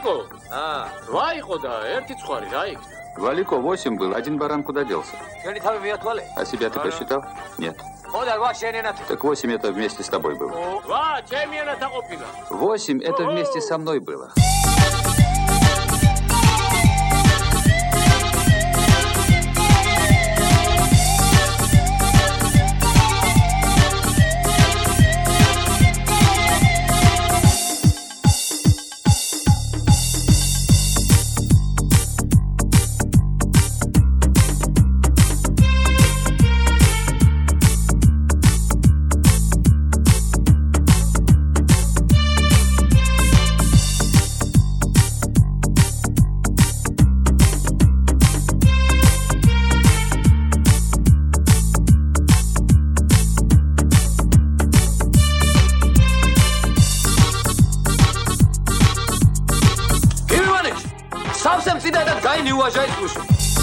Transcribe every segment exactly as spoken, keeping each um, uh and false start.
Валико? А. Вайко, да, эрти цхуари, райк. Валико восемь был, один баран куда делся? А себя ты посчитал? Нет. Так восемь это вместе с тобой было. Восемь это вместе со мной было. Дай не уважай, слушай.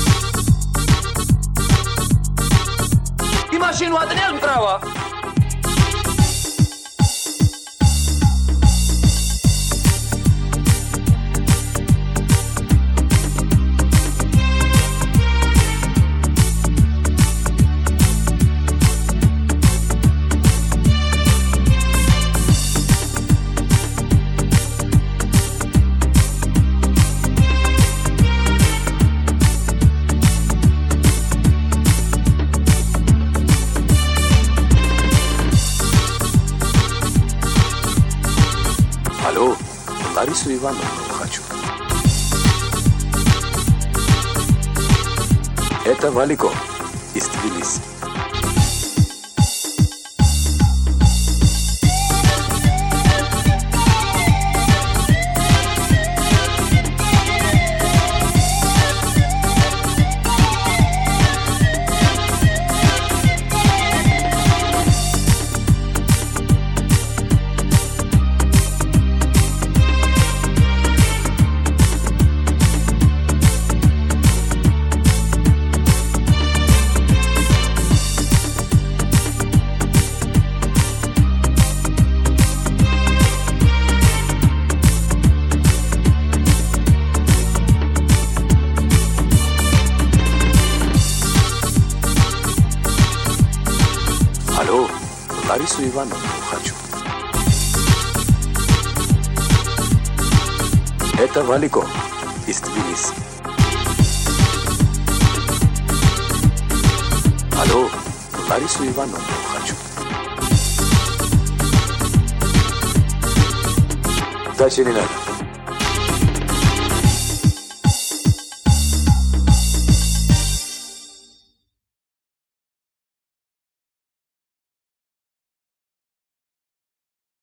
И машину отнял право. Ларису Ивановну хочу. Это Валико из Тбилиси. Ларису Ивановну хочу. Это Валико из Тбилиси. Алло, Ларису Ивановну хочу. Дальше не надо.